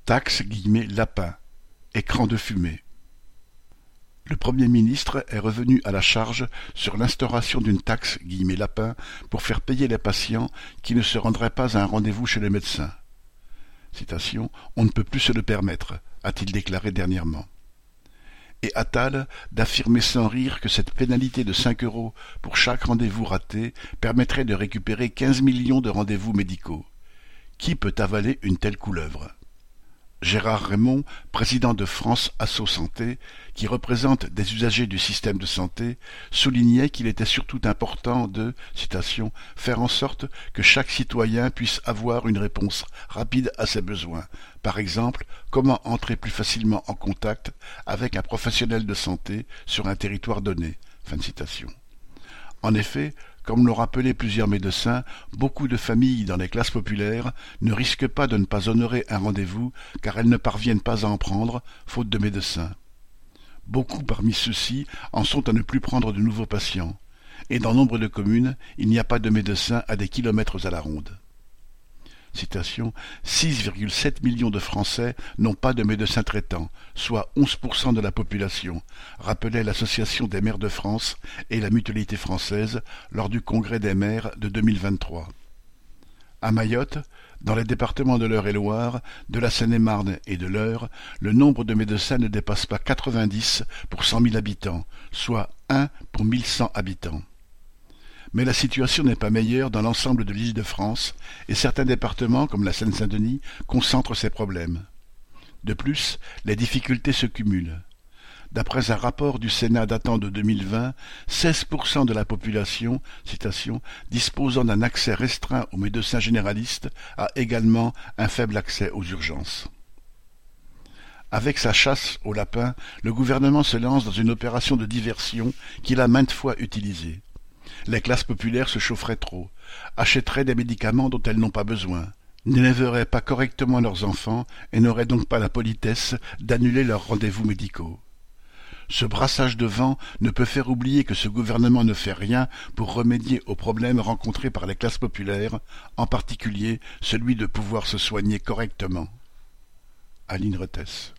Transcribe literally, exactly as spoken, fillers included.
Taxe guillemets lapin. Écran de fumée. Le Premier ministre est revenu à la charge sur l'instauration d'une taxe guillemets lapin pour faire payer les patients qui ne se rendraient pas à un rendez-vous chez le médecin. Citation, « On ne peut plus se le permettre », a-t-il déclaré dernièrement. Et Attal d'affirmer sans rire que cette pénalité de cinq euros pour chaque rendez-vous raté permettrait de récupérer quinze millions de rendez-vous médicaux. Qui peut avaler une telle couleuvre ? Gérard Raymond, président de France Asso Santé, qui représente des usagers du système de santé, soulignait qu'il était surtout important de, citation, « faire en sorte que chaque citoyen puisse avoir une réponse rapide à ses besoins. Par exemple, comment entrer plus facilement en contact avec un professionnel de santé sur un territoire donné. » Fin de citation. En effet, comme l'ont rappelé plusieurs médecins, beaucoup de familles dans les classes populaires ne risquent pas de ne pas honorer un rendez-vous car elles ne parviennent pas à en prendre, faute de médecins. Beaucoup parmi ceux-ci en sont à ne plus prendre de nouveaux patients, et dans nombre de communes, il n'y a pas de médecins à des kilomètres à la ronde. Citation, « six virgule sept millions de Français n'ont pas de médecin traitant, soit onze pour cent de la population, rappelait l'Association des maires de France et la Mutualité française lors du Congrès des maires de deux mille vingt-trois. À Mayotte, dans les départements de l'Eure-et-Loir, de la Seine-et-Marne et de l'Eure, le nombre de médecins ne dépasse pas quatre-vingt-dix pour cent mille habitants, soit un pour mille cent habitants. Mais la situation n'est pas meilleure dans l'ensemble de l'Île-de-France et certains départements, comme la Seine-Saint-Denis, concentrent ces problèmes. De plus, les difficultés se cumulent. D'après un rapport du Sénat datant de deux mille vingt, seize pour cent de la population, citation, disposant d'un accès restreint aux médecins généralistes, a également un faible accès aux urgences. Avec sa chasse aux lapins, le gouvernement se lance dans une opération de diversion qu'il a maintes fois utilisée. Les classes populaires se chaufferaient trop, achèteraient des médicaments dont elles n'ont pas besoin, n'élèveraient pas correctement leurs enfants et n'auraient donc pas la politesse d'annuler leurs rendez-vous médicaux. Ce brassage de vent ne peut faire oublier que ce gouvernement ne fait rien pour remédier aux problèmes rencontrés par les classes populaires, en particulier celui de pouvoir se soigner correctement. Aline Rettes.